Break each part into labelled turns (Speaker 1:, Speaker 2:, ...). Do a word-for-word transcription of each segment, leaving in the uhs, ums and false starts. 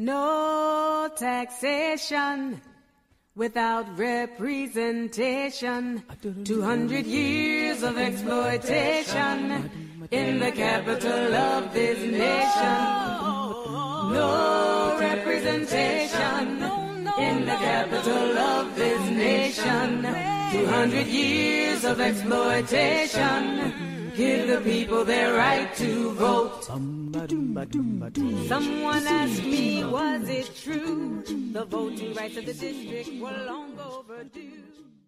Speaker 1: No taxation without representation. Two hundred years of exploitation in the capital of this nation. No representation in the capital of this nation. Two hundred years of exploitation. Give the people their right to vote. Someone asked me, was it true? The voting rights of the district were long overdue.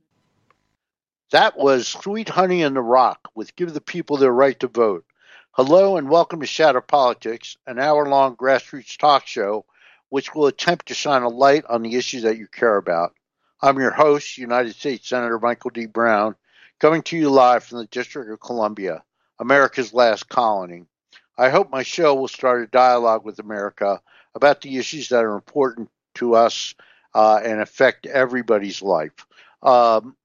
Speaker 2: That was Sweet Honey in the Rock with Give the People Their Right to Vote. Hello and welcome to Shadow Politics, an hour-long grassroots talk show which will attempt to shine a light on the issues that you care about. I'm your host, United States Senator Michael D. Brown, coming to you live from the District of Columbia, America's last colony. I hope my show will start a dialogue with America about the issues that are important to us uh, and affect everybody's life. Um,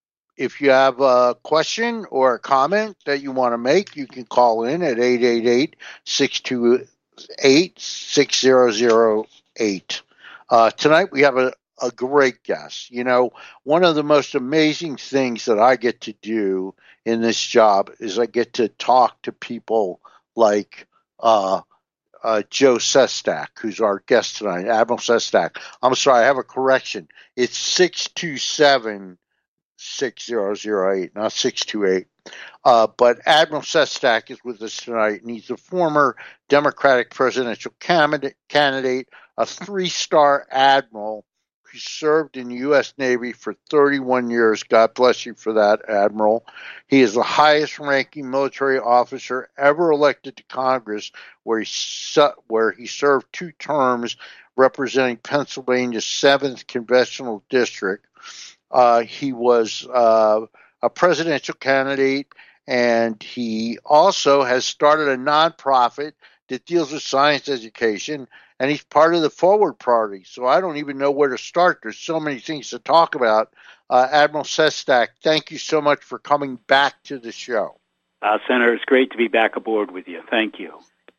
Speaker 2: if you have a question or a comment that you want to make, you can call in at eight eight eight, six two eight, six zero zero eight. Uh, tonight we have a, a great guest. You know, one of the most amazing things that I get to do in this job is I get to talk to people like uh, uh, Joe Sestak, who's our guest tonight, Admiral Sestak. I'm sorry, I have a correction. It's six two seven, six zero zero eight, not six two eight. Uh, but Admiral Sestak is with us tonight, and he's a former Democratic presidential candidate, candidate a three-star admiral who served in the U S Navy for thirty-one years. God bless you for that, Admiral. He is the highest-ranking military officer ever elected to Congress, where he, su- where he served two terms representing Pennsylvania's seventh Congressional District. Uh, he was uh, a presidential candidate, and he also has started a nonprofit that deals with science education, and he's part of the Forward Party. So I don't even know where to start. There's so many things to talk about. Uh, Admiral Sestak, thank you so much for coming back to the show.
Speaker 3: Uh, Senator, it's great to be back aboard with you. Thank you.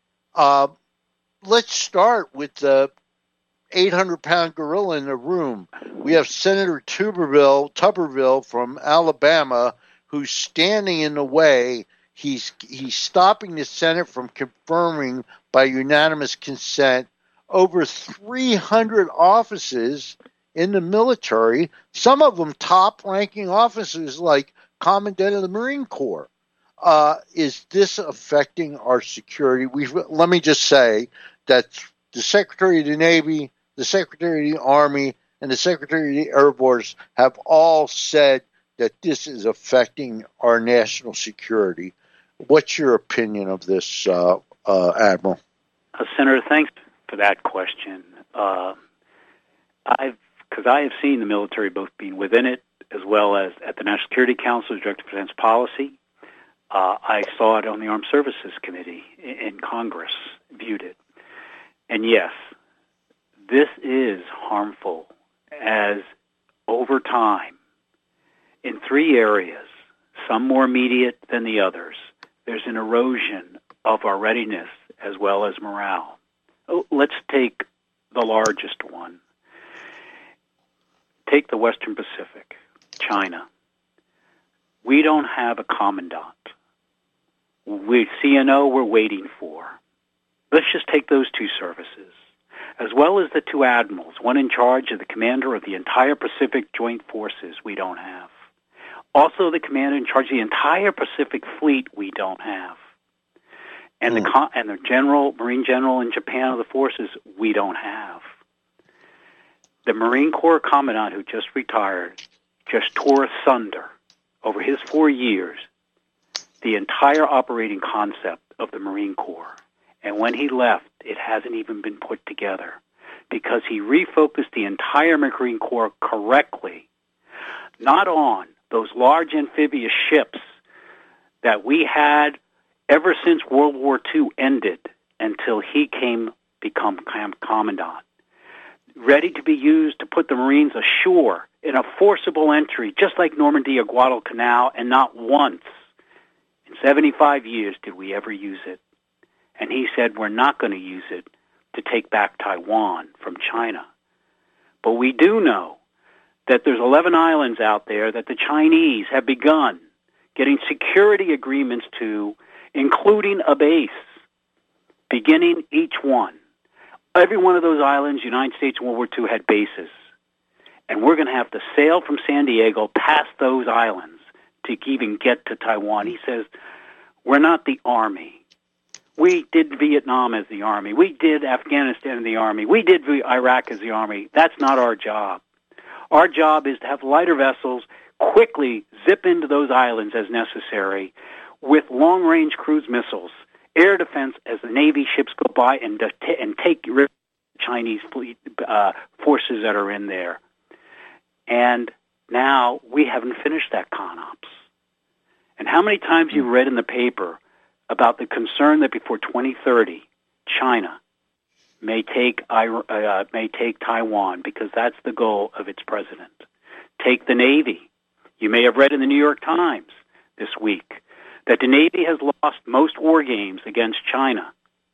Speaker 2: Uh, let's start with the eight hundred pound gorilla in the room. We have Senator Tuberville, Tuberville from Alabama, who's standing in the way. He's he's stopping the Senate from confirming by unanimous consent over three hundred offices in the military, some of them top-ranking officers like Commandant of the Marine Corps. Uh, is this affecting our security? We've, let me just say that the Secretary of the Navy, the Secretary of the Army, and the Secretary of the Air Force have all said that this is affecting our national security. What's your opinion of this, uh, uh, Admiral?
Speaker 3: Uh, Senator, thanks for that question. Uh, I've, because I have seen the military both being within it as well as at the National Security Council, Director of Defense Policy. Uh, I saw it on the Armed Services Committee in, in Congress, viewed it. And yes, this is harmful as over time, in three areas, some more immediate than the others, there's an erosion of our readiness as well as morale. Let's take the largest one. Take the Western Pacific, China. We don't have a commandant. We C N O we're waiting for. Let's just take those two services, as well as the two admirals, one in charge of the commander of the entire Pacific Joint Forces we don't have. Also the commander in charge of the entire Pacific Fleet we don't have. And mm. the con- and the general, Marine general in Japan of the forces we don't have. The Marine Corps commandant who just retired just tore asunder over his four years the entire operating concept of the Marine Corps. And when he left, it hasn't even been put together because he refocused the entire Marine Corps correctly, not on those large amphibious ships that we had ever since World War Two ended until he came become commandant, ready to be used to put the Marines ashore in a forcible entry, just like Normandy or Guadalcanal, and not once in seventy-five years did we ever use it. And he said, we're not going to use it to take back Taiwan from China. But we do know that there's eleven islands out there that the Chinese have begun getting security agreements to, including a base, beginning each one. Every one of those islands, United States in World War Two had bases. And we're going to have to sail from San Diego past those islands to even get to Taiwan. He says, we're not the Army. We did Vietnam as the Army. We did Afghanistan as the Army. We did Iraq as the Army. That's not our job. Our job is to have lighter vessels quickly zip into those islands as necessary with long-range cruise missiles, air defense as the Navy ships go by, and, and take Chinese fleet uh, forces that are in there. And now we haven't finished that CONOPS. And how many times you've read in the paper about the concern that before twenty thirty, China may take uh, may take Taiwan because that's the goal of its president. Take the Navy. You may have read in the New York Times this week that the Navy has lost most war games against China.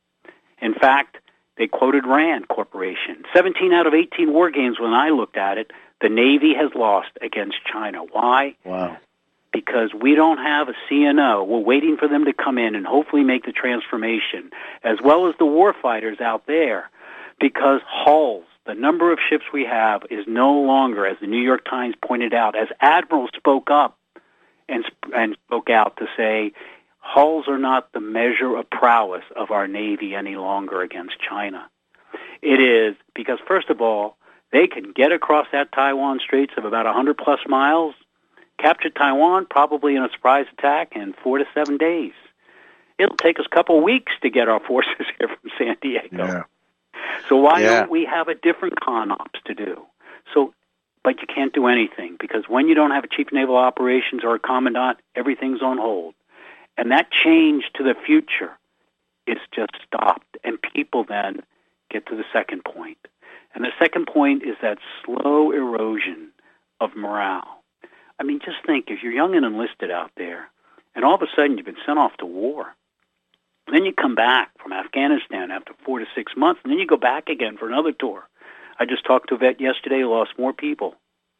Speaker 3: In fact, they quoted RAND Corporation. seventeen out of eighteen war games, when I looked at it, the Navy has lost against China. Why?
Speaker 2: Wow.
Speaker 3: Because we don't have a C N O. We're waiting for them to come in and hopefully make the transformation, as well as the warfighters out there, because hulls, the number of ships we have, is no longer, as the New York Times pointed out, as admirals spoke up and, and spoke out to say, hulls are not the measure of prowess of our Navy any longer against China. It is because, first of all, they can get across that Taiwan Straits of about one hundred plus miles, capture Taiwan probably in a surprise attack in four to seven days. It'll take us a couple of weeks to get our forces here from San Diego.
Speaker 2: Yeah.
Speaker 3: So why
Speaker 2: yeah.
Speaker 3: don't we have a different CONOPS to do? So, but you can't do anything because when you don't have a chief of naval operations or a commandant, everything's on hold. And that change to the future is just stopped. And people then get to the second point. And the second point is that slow erosion of morale. I mean, just think, if you're young and enlisted out there, and all of a sudden you've been sent off to war, then you come back from Afghanistan after four to six months, and then you go back again for another tour. I just talked to a vet yesterday who lost more people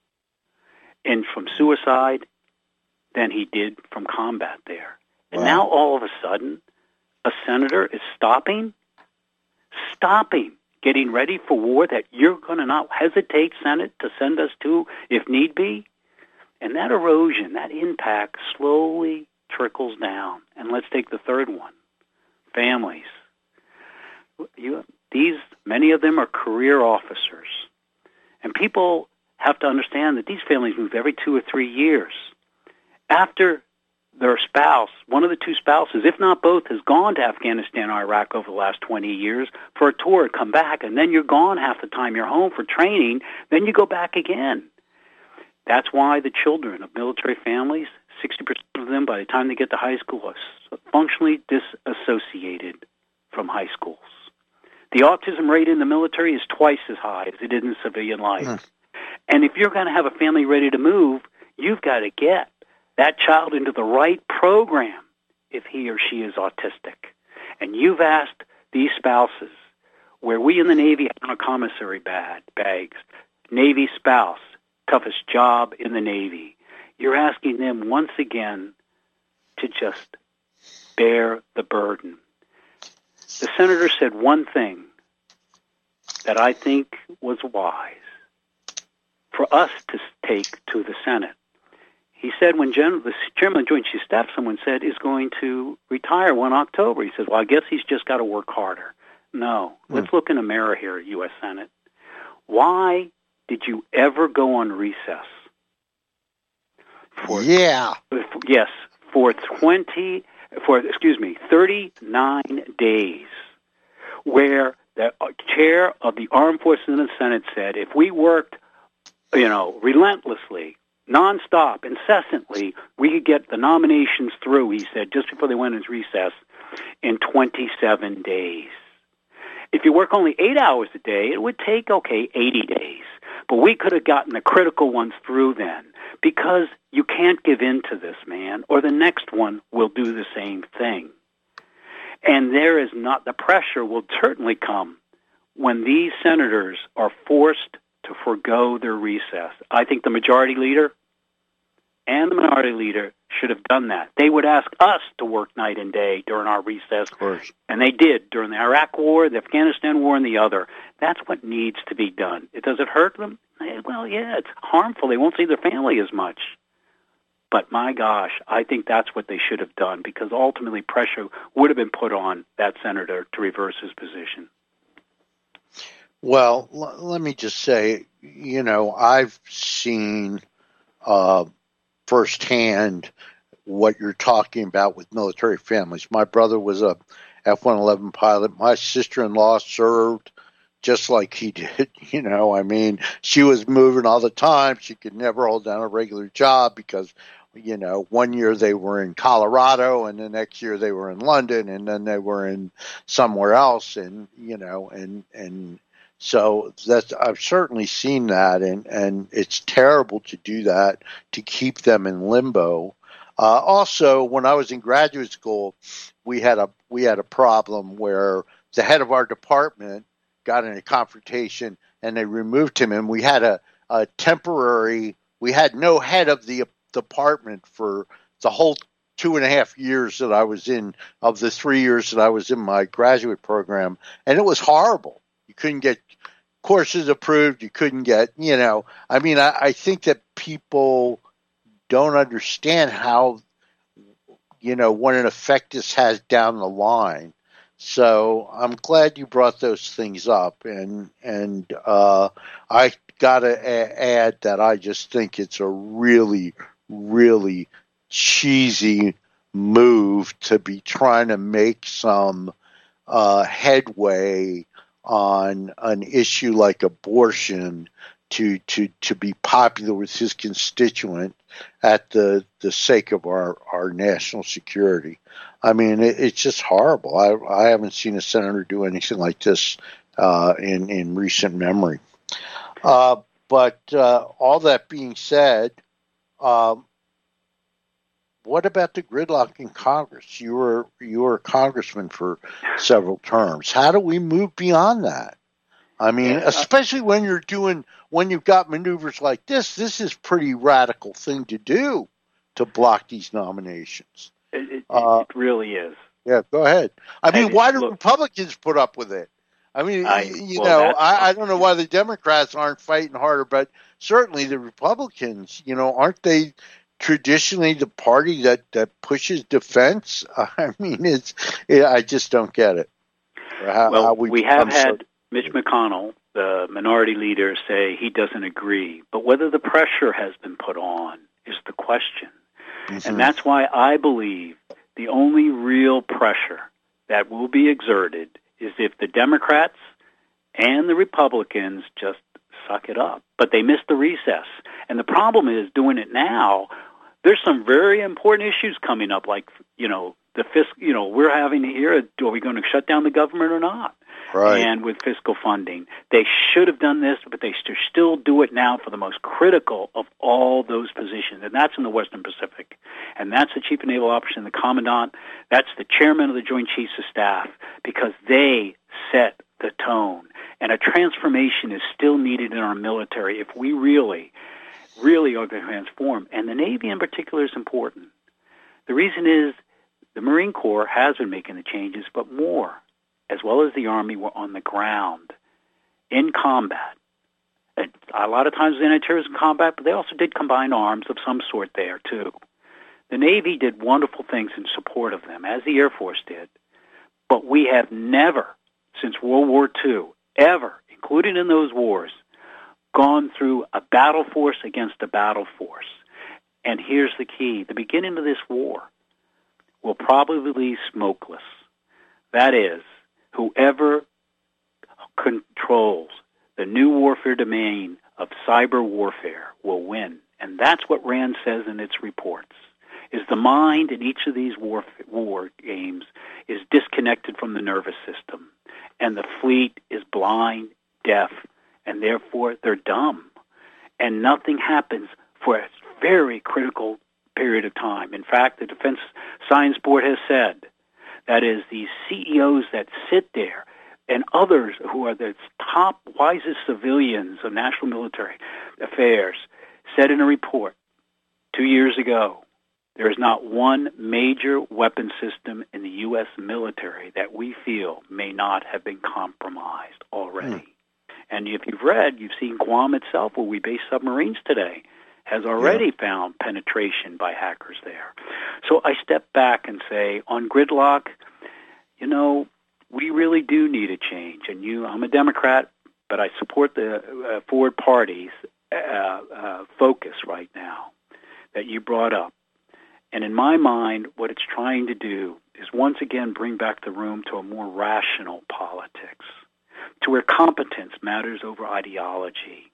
Speaker 3: and from suicide than he did from combat there. And
Speaker 2: wow.
Speaker 3: now all of a sudden, a senator is stopping, stopping, getting ready for war that you're going to not hesitate, Senate, to send us to if need be. And that erosion, that impact slowly trickles down. And let's take the third one, families. You, these, many of them are career officers. And people have to understand that these families move every two or three years. After their spouse, one of the two spouses, if not both, has gone to Afghanistan or Iraq over the last twenty years for a tour, come back, and then you're gone half the time. You're home for training, then you go back again. That's why the children of military families, sixty percent of them, by the time they get to high school, are functionally disassociated from high schools. The autism rate in the military is twice as high as it is in civilian life. Mm. And if you're going to have a family ready to move, you've got to get that child into the right program if he or she is autistic. And you've asked these spouses, where we in the Navy have our commissary bag, bags, Navy spouse, toughest job in the Navy. You're asking them once again to just bear the burden. The senator said one thing that I think was wise for us to take to the Senate. He said when General, the chairman of the Joint Chiefs Staff, someone said, is going to retire one October. He said, well, I guess he's just got to work harder. No. Hmm. Let's look in a mirror here, U S Senate. Why did you ever go on recess? For,
Speaker 2: yeah.
Speaker 3: For, yes, for twenty, for excuse me, thirty-nine days, where the chair of the Armed Forces in the Senate said, if we worked, you know, relentlessly, nonstop, incessantly, we could get the nominations through, he said, just before they went into recess, in twenty-seven days. If you work only eight hours a day, it would take, okay, eighty days. But we could have gotten the critical ones through then, because you can't give in to this, man, or the next one will do the same thing. And there is not, the pressure will certainly come when these senators are forced to forego their recess. I think the majority leader and the minority leader should have done that. They would ask us to work night and day during our recess,
Speaker 2: of course.
Speaker 3: And they did during the Iraq War, the Afghanistan War, and the other. That's what needs to be done. It, does it hurt them? Well, yeah, it's harmful. They won't see their family as much. But my gosh, I think that's what they should have done, because ultimately pressure would have been put on that senator to reverse his position.
Speaker 2: Well, l- let me just say, you know, I've seen uh, firsthand what you're talking about with military families. My brother was a F one eleven pilot. My sister-in-law served just like he did. You know, I mean, she was moving all the time. She could never hold down a regular job because, you know, one year they were in Colorado and the next year they were in London and then they were in somewhere else. And, you know, and, and so that's, I've certainly seen that, and, and it's terrible to do that, to keep them in limbo. Uh, also, when I was in graduate school, we had a, we had a problem where the head of our department got in a confrontation and they removed him, and we had a, a temporary, we had no head of the department for the whole two and a half years that I was in, of the three years that I was in my graduate program. And it was horrible. You couldn't get courses approved. You couldn't get, you know, I mean, I, I think that people don't understand how, you know, what an effect this has down the line. So I'm glad you brought those things up. And, and uh, I got to a- add that I just think it's a really, really cheesy move to be trying to make some uh, headway on an issue like abortion to, to, to be popular with his constituent at the, the sake of our, our national security. I mean, it, it's just horrible. I, I haven't seen a senator do anything like this uh, in, in recent memory. Uh, but uh, all that being said, um, what about the gridlock in Congress? You were you were a congressman for several terms. How do we move beyond that? I mean, yeah. especially when you're doing when you've got maneuvers like this. This is a pretty radical thing to do, to block these nominations.
Speaker 3: It, it, uh, it really is.
Speaker 2: Yeah, go ahead. I mean,
Speaker 3: I,
Speaker 2: why do
Speaker 3: look,
Speaker 2: Republicans put up with it? I mean,
Speaker 3: I,
Speaker 2: you
Speaker 3: well,
Speaker 2: know, I, I don't know why the Democrats aren't fighting harder, but certainly the Republicans, you know, aren't they traditionally the party that, that pushes defense? I mean, it's it, I just don't get it.
Speaker 3: How, well, how we, we have had so- Mitch McConnell, the minority leader, say he doesn't agree. But whether the pressure has been put on is the question. Mm-hmm. And that's why I believe the only real pressure that will be exerted is if the Democrats and the Republicans just suck it up. But they missed the recess. And the problem is, doing it now, there's some very important issues coming up, like, you know, the fiscal, you know, we're having to hear, are we going to shut down the government or not?
Speaker 2: Right.
Speaker 3: And with fiscal funding. They should have done this, but they should still do it now for the most critical of all those positions, and that's in the Western Pacific. And that's the Chief of Naval Officer and the Commandant. That's the Chairman of the Joint Chiefs of Staff, because they set the tone. And a transformation is still needed in our military if we really, really are going to transform. And the Navy in particular is important. The reason is the Marine Corps has been making the changes, but more, as well as the Army, were on the ground in combat. And a lot of times in anti-terrorism combat, but they also did combined arms of some sort there, too. The Navy did wonderful things in support of them, as the Air Force did. But we have never, since World War Two, ever, including in those wars, gone through a battle force against a battle force. And here's the key. The beginning of this war will probably be smokeless. That is, whoever controls the new warfare domain of cyber warfare will win. And that's what RAND says in its reports, is the mind in each of these war, war games is disconnected from the nervous system. And the fleet is blind, deaf, and therefore they're dumb. And nothing happens for a very critical period of time. In fact, the Defense Science Board has said, that is, these C E Os that sit there, and others who are the top, wisest civilians of national military affairs said in a report two years ago, there is not one major weapon system in the U S military that we feel may not have been compromised already. Mm. And if you've read, you've seen Guam itself, where we base submarines today, has already yeah. found penetration by hackers there. So I step back and say, on gridlock, you know, we really do need a change. And you, I'm a Democrat, but I support the uh, forward party's uh, uh, focus right now that you brought up. And in my mind, what it's trying to do is once again bring back the room to a more rational politics, to where competence matters over ideology,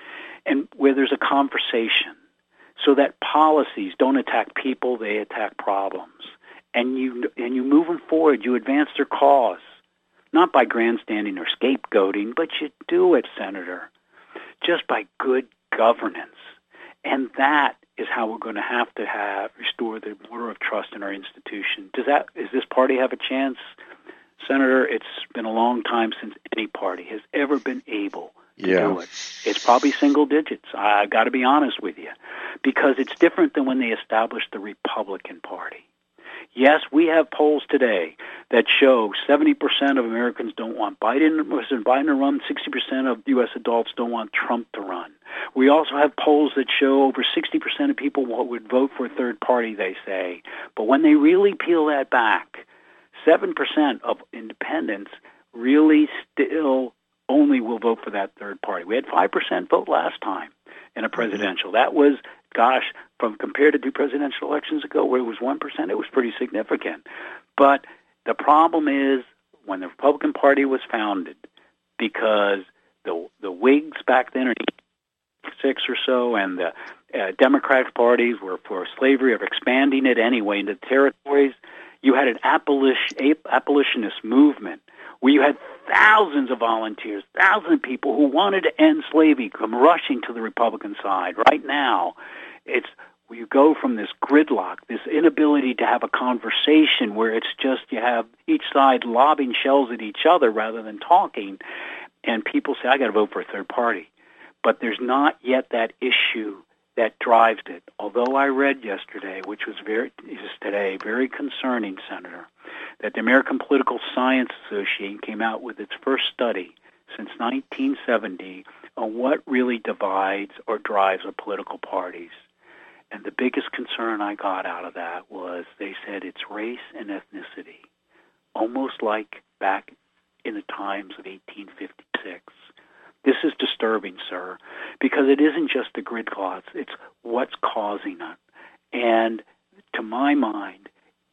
Speaker 3: and where there's a conversation so that policies don't attack people, they attack problems. And you and you move them forward, you advance their cause, not by grandstanding or scapegoating, but you do it, Senator, just by good governance. And that is how we're going to have to have restore the order of trust in our institution. Does that, does this party have a chance? Senator, it's been a long time since any party has ever been able to yeah. do it. It's probably single digits. I've got to be honest with you, because it's different than when they established the Republican Party. Yes, we have polls today that show seventy percent of Americans don't want Biden, President Biden to run, sixty percent of U S adults don't want Trump to run. We also have polls that show over sixty percent of people would vote for a third party, they say. But when they really peel that back, seven percent of independents really still only will vote for that third party. We had five percent vote last time in a presidential. That was, gosh, from compared to two presidential elections ago where it was one percent, it was pretty significant. But the problem is when the Republican Party was founded, because the the Whigs back then, or six or so, and the uh, Democratic parties were for slavery, of expanding it anyway into territories, you had an abolition, abolitionist movement where you had thousands of volunteers, thousands of people who wanted to end slavery come rushing to the Republican side. Right now, it's where you go from this gridlock, this inability to have a conversation where it's just you have each side lobbing shells at each other rather than talking, and people say, I got to vote for a third party. But there's not yet that issue that drives it. Although I read yesterday, which was very, is today, very concerning, Senator, that the American Political Science Association came out with its first study since nineteen seventy on what really divides or drives our political parties. And the biggest concern I got out of that was they said it's race and ethnicity, almost like back in the times of eighteen fifty-six. This is disturbing, sir, because it isn't just the gridlock, it's what's causing it. And to my mind,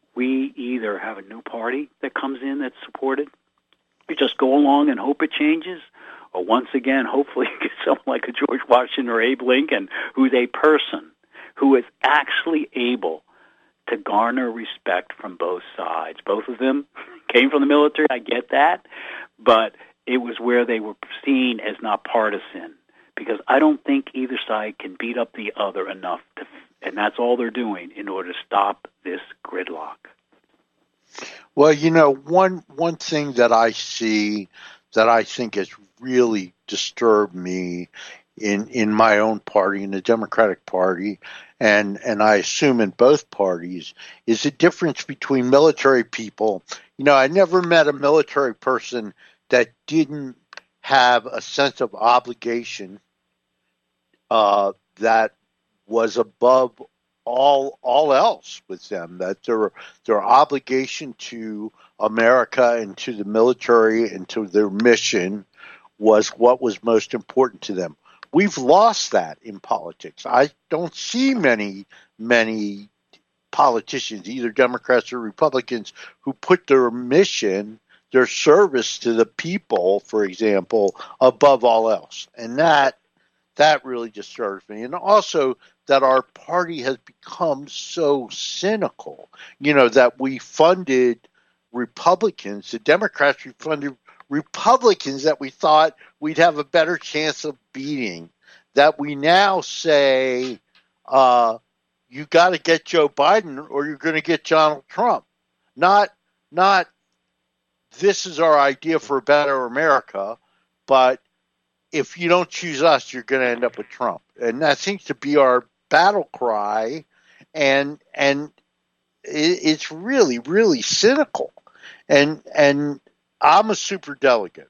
Speaker 3: we either have a new party that comes in that's supported, we just go along and hope it changes, or once again, hopefully get someone like a George Washington or Abe Lincoln, who's a person who is actually able to garner respect from both sides. Both of them came from the military, I get that, but it was where they were seen as not partisan, because I don't think either side can beat up the other enough, to, and that's all they're doing in order to stop this gridlock.
Speaker 2: Well, you know, one one thing that I see that I think has really disturbed me in, in my own party, in the Democratic Party, and, and I assume in both parties, is the difference between military people. You know, I never met a military person that didn't have a sense of obligation uh, that was above all all else with them, that their their obligation to America and to the military and to their mission was what was most important to them. We've lost that in politics. I don't see many, many politicians, either Democrats or Republicans, who put their mission, their service to the people, for example, above all else. And that that really disturbs me. And also that our party has become so cynical, you know, that we funded Republicans, the Democrats, we funded Republicans that we thought we'd have a better chance of beating, that we now say, uh, you got to get Joe Biden or you're going to get Donald Trump. Not, not this is our idea for a better America, but if you don't choose us, you're going to end up with Trump. And that seems to be our battle cry, and and it, it's really, really cynical. And and I'm a superdelegate.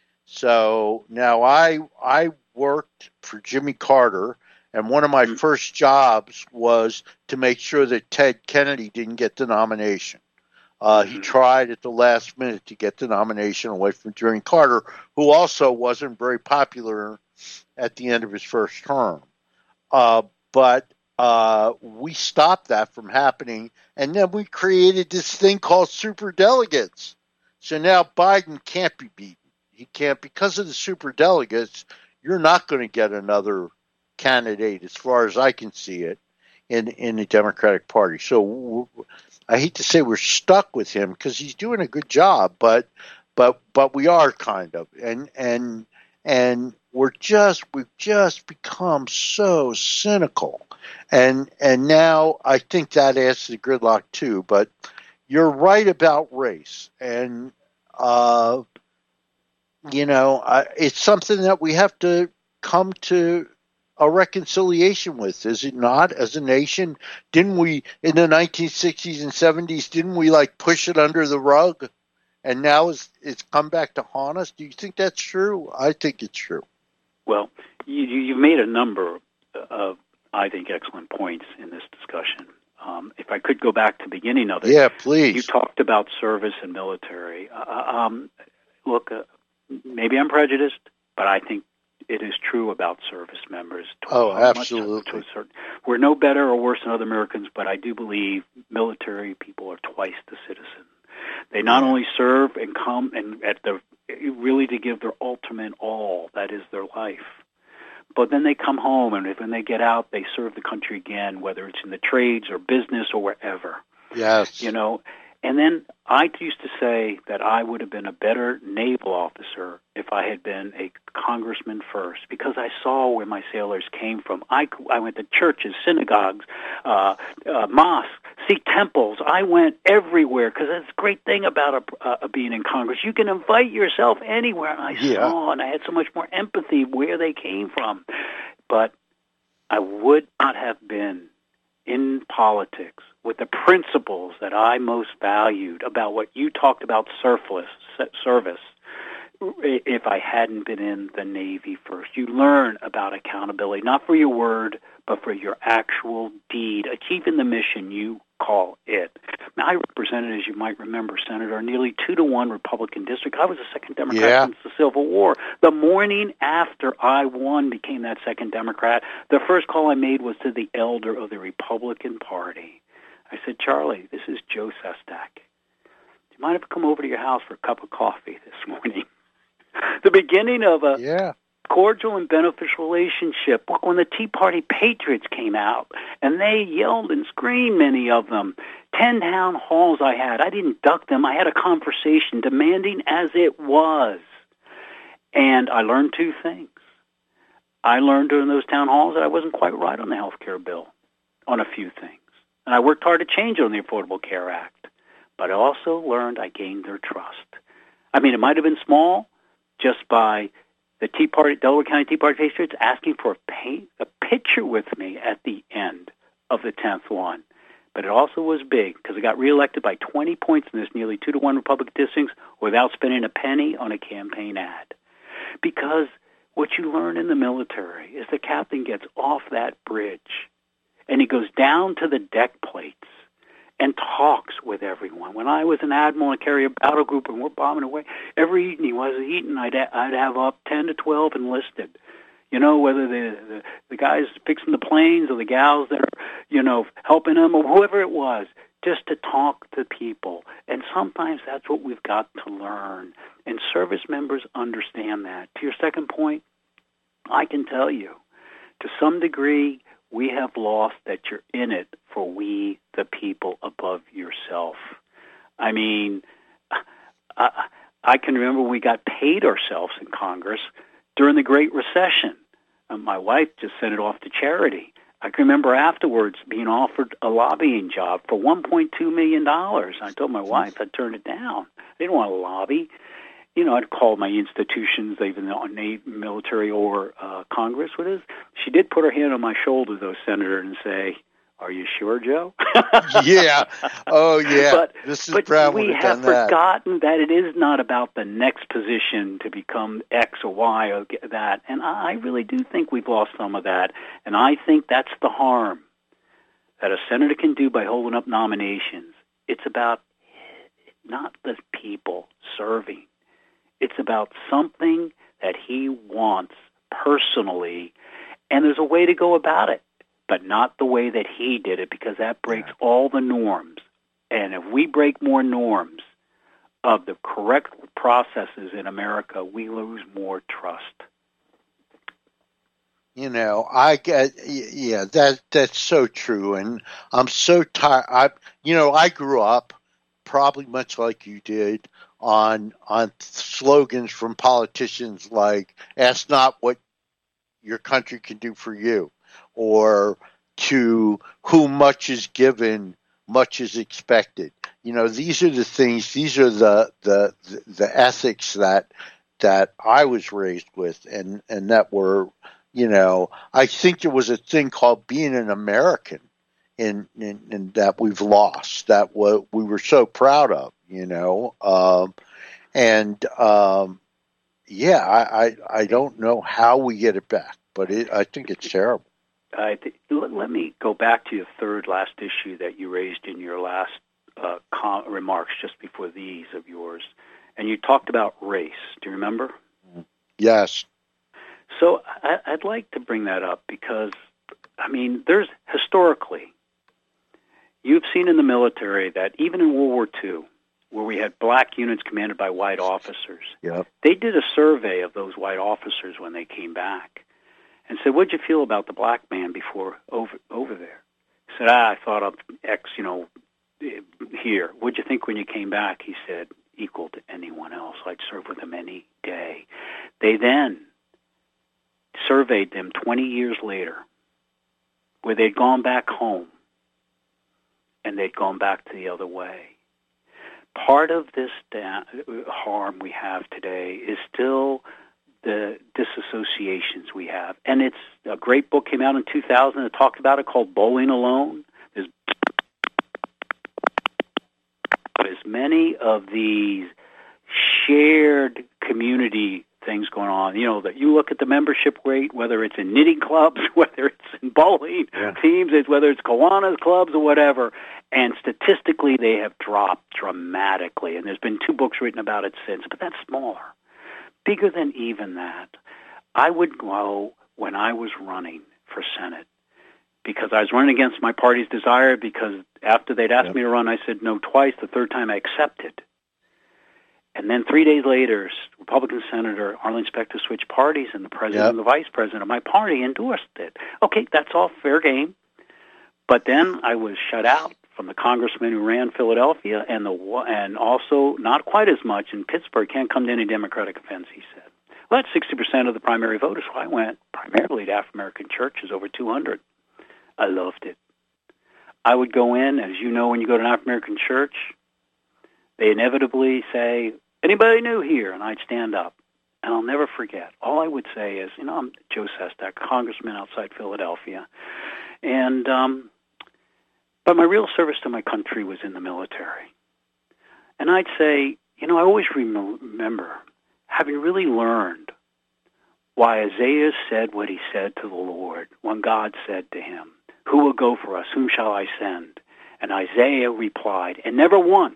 Speaker 2: So now I I worked for Jimmy Carter, and one of my mm-hmm. first jobs was to make sure that Ted Kennedy didn't get the nomination. Uh, he tried at the last minute to get the nomination away from Jimmy Carter, who also wasn't very popular at the end of his first term. Uh, but uh, we stopped that from happening, and then we created this thing called superdelegates. So now Biden can't be beaten. He can't, because of the superdelegates, you're not going to get another candidate, as far as I can see it, in, in the Democratic Party. So I hate to say we're stuck with him because he's doing a good job, but but but we are kind of, and and and we're just we've just become so cynical, and and now I think that adds to the gridlock too. But you're right about race, and uh, you know I, it's something that we have to come to a reconciliation with, is it not? As a nation, didn't we in the nineteen sixties and seventies? Didn't we like push it under the rug, and now it's it's come back to haunt us? Do you think that's true? I think it's true.
Speaker 3: Well, you you made a number of, I think, excellent points in this discussion. Um, if I could go back to the beginning of it,
Speaker 2: yeah, please.
Speaker 3: You talked about service and military. Uh, um, look, uh, maybe I'm prejudiced, but I think it is true about service members.
Speaker 2: Oh, absolutely.
Speaker 3: To a certain, we're no better or worse than other Americans, but I do believe military people are twice the citizen. They not only serve and come and at the really to give their ultimate all, that is their life, but then they come home, and when they get out, they serve the country again, whether it's in the trades or business or wherever.
Speaker 2: Yes.
Speaker 3: You know, and then I used to say that I would have been a better naval officer if I had been a congressman first, because I saw where my sailors came from. I, I went to churches, synagogues, uh, uh, mosques, Sikh temples. I went everywhere, because that's the great thing about a, uh, being in Congress. You can invite yourself anywhere. And I
Speaker 2: yeah.
Speaker 3: saw, and I had so much more empathy where they came from. But I would not have been in politics with the principles that I most valued about what you talked about, surplus, service, if I hadn't been in the Navy first. You learn about accountability, not for your word, but for your actual deed, achieving the mission you call it. Now, I represented, as you might remember, Senator, a nearly two to one Republican district. I was the second Democrat
Speaker 2: yeah.
Speaker 3: since the Civil War. The morning after I won, became that second Democrat, the first call I made was to the elder of the Republican Party. I said, Charlie, this is Joe Sestak. Do you mind if I come over to your house for a cup of coffee this morning? The beginning of a
Speaker 2: yeah.
Speaker 3: cordial and beneficial relationship. When the Tea Party Patriots came out, and they yelled and screamed, many of them. Ten town halls I had. I didn't duck them. I had a conversation, demanding as it was. And I learned two things. I learned during those town halls that I wasn't quite right on the health care bill, on a few things. And I worked hard to change it on the Affordable Care Act. But I also learned I gained their trust. I mean, it might have been small, just by the Tea Party, Delaware County Tea Party Patriots asking for a, pay, a picture with me at the end of the tenth one. But it also was big, because I got reelected by twenty points in this nearly two to one Republican district without spending a penny on a campaign ad. Because what you learn in the military is the captain gets off that bridge, and he goes down to the deck plates and talks with everyone. When I was an admiral and carry a battle group and we're bombing away, every evening while I was eating, I'd, I'd have up ten to twelve enlisted. You know, whether the, the the guys fixing the planes or the gals that are, you know, helping them or whoever it was, just to talk to people. And sometimes that's what we've got to learn. And service members understand that. To your second point, I can tell you, to some degree, we have lost that you're in it for we, the people, above yourself. I mean, I, I can remember we got paid ourselves in Congress during the Great Recession. And my wife just sent it off to charity. I can remember afterwards being offered a lobbying job for one point two million dollars. I told my wife I'd turn it down. I didn't want to lobby. You know, I'd call my institutions, even though military or uh, Congress, what is. She did put her hand on my shoulder, though, Senator, and say, "Are you sure, Joe?"
Speaker 2: Yeah. Oh, yeah.
Speaker 3: But,
Speaker 2: this is
Speaker 3: but
Speaker 2: Brown
Speaker 3: we
Speaker 2: have
Speaker 3: have forgotten that. that it is not about the next position to become X or Y or that. And I really do think we've lost some of that. And I think that's the harm that a senator can do by holding up nominations. It's about not the people serving. It's about something that he wants personally, and there's a way to go about it, but not the way that he did it, because that breaks yeah. all the norms. And if we break more norms of the correct processes in America, we lose more trust.
Speaker 2: You know, I get, yeah, that that's so true, and I'm so tired. I, you know, I grew up probably much like you did on on slogans from politicians like "Ask not what your country can do for you," or "To whom much is given, much is expected." You know, these are the things. These are the the the ethics that that I was raised with, and and that were, you know, I think there was a thing called being an American, in in, in that we've lost, that what we were so proud of. You know, um, and um, yeah, I, I I don't know how we get it back, but it, I think it's terrible.
Speaker 3: I th- let me go back to your third last issue that you raised in your last uh, com- remarks just before these of yours, and you talked about race. Do you remember?
Speaker 2: Yes.
Speaker 3: So I- I'd like to bring that up because, I mean, there's historically, you've seen in the military that even in World War Two, where we had black units commanded by white officers,
Speaker 2: yep.
Speaker 3: they did a survey of those white officers when they came back and said, "What'd you feel about the black man before over over there?" He said, "Ah, I thought of X, you know, here. What'd you think when you came back?" He said, "Equal to anyone else. I'd serve with him any day." They then surveyed them twenty years later, where they'd gone back home, and they'd gone back to the other way. Part of this da- harm we have today is still the disassociations we have. And it's a great book came out in two thousand that talked about it called Bowling Alone. There's as many of these shared community things going on. You know, that you look at the membership rate, whether it's in knitting clubs, whether it's in bowling yeah. teams, whether it's Kiwanis clubs or whatever, and statistically they have dropped dramatically. And there's been two books written about it since, but that's smaller. Bigger than even that, I would go when I was running for Senate, because I was running against my party's desire, because after they'd asked yep. me to run, I said no twice. The third time I accepted. And then three days later, Republican Senator Arlene Specter switched parties, and the president yep. and the vice president of my party endorsed it. Okay, that's all fair game. But then I was shut out from the congressman who ran Philadelphia, and the and also not quite as much in Pittsburgh. Can't come to any Democratic offense, he said. Well, that's sixty percent of the primary voters. So I went primarily to African-American churches, over two hundred. I loved it. I would go in, as you know, when you go to an African-American church, they inevitably say, "Anybody new here?" And I'd stand up. And I'll never forget. All I would say is, you know, I'm Joe Sestak, congressman outside Philadelphia. And, um, but my real service to my country was in the military. And I'd say, you know, I always rem- remember having really learned why Isaiah said what he said to the Lord when God said to him, "Who will go for us? Whom shall I send?" And Isaiah replied, and never once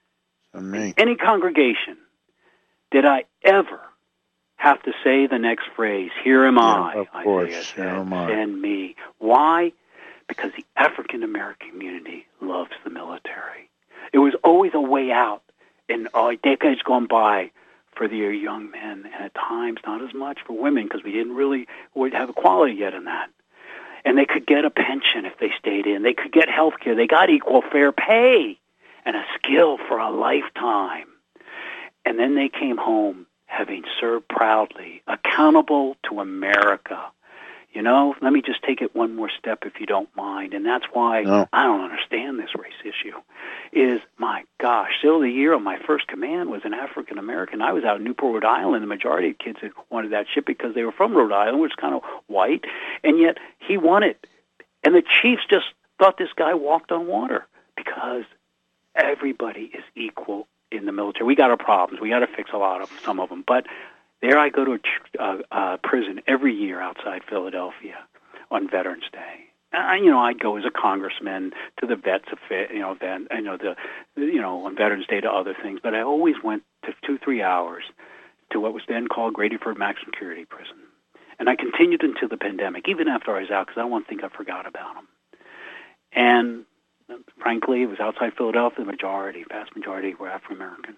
Speaker 3: in any congregation did I ever have to say the next phrase, "Here am I,"
Speaker 2: yeah, of course.
Speaker 3: Isaiah said,
Speaker 2: Here am I.
Speaker 3: "Send me." Why? Because the African-American community loves the military. It was always a way out in uh, decades gone by for the young men, and at times not as much for women, because we didn't really have equality yet in that. And they could get a pension if they stayed in. They could get health care. They got equal fair pay and a skill for a lifetime. And then they came home having served proudly, accountable to America. You know, let me just take it one more step if you don't mind. And that's why no. I don't understand this race issue. Is, my gosh, still the year of my first command was an African American. I was out in Newport, Rhode Island. The majority of kids had wanted that ship because they were from Rhode Island, which is kind of white. And yet he won it. And the chiefs just thought this guy walked on water because everybody is equal in the military. We got our problems. We got to fix a lot of some of them. But there I go to a uh, uh, prison every year outside Philadelphia on Veterans Day. I, you know, I'd go as a congressman to the vets, you know, then I know the, you know, on Veterans Day to other things. But I always went to two, three hours to what was then called Gradyford Maximum Security Prison, and I continued until the pandemic, even after I was out, because I don't want to think I forgot about them. And frankly, it was outside Philadelphia. The majority, vast majority, were African American.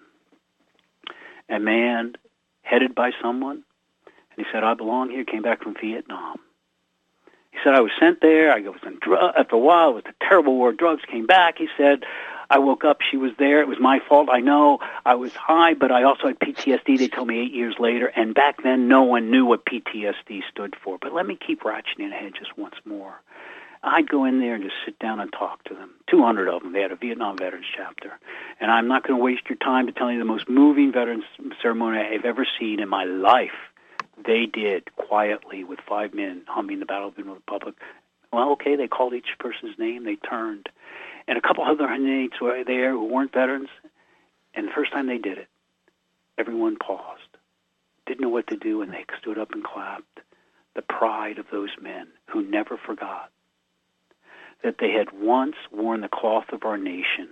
Speaker 3: And man, headed by someone, and he said, I belong here, came back from Vietnam. He said, I was sent there, I was in dr- after a while, it was a terrible war, drugs, came back. He said, I woke up, she was there, it was my fault, I know, I was high, but I also had P T S D, they told me eight years later, and back then no one knew what P T S D stood for. But let me keep ratcheting ahead just once more. I'd go in there and just sit down and talk to them. two hundred of them. They had a Vietnam Veterans chapter. And I'm not going to waste your time to tell you the most moving veterans ceremony I've ever seen in my life. They did quietly with five men humming the Battle of the Republic. Well, okay, they called each person's name. They turned. And a couple other inmates were there who weren't veterans. And the first time they did it, everyone paused, didn't know what to do, and they stood up and clapped. The pride of those men who never forgot that they had once worn the cloth of our nation,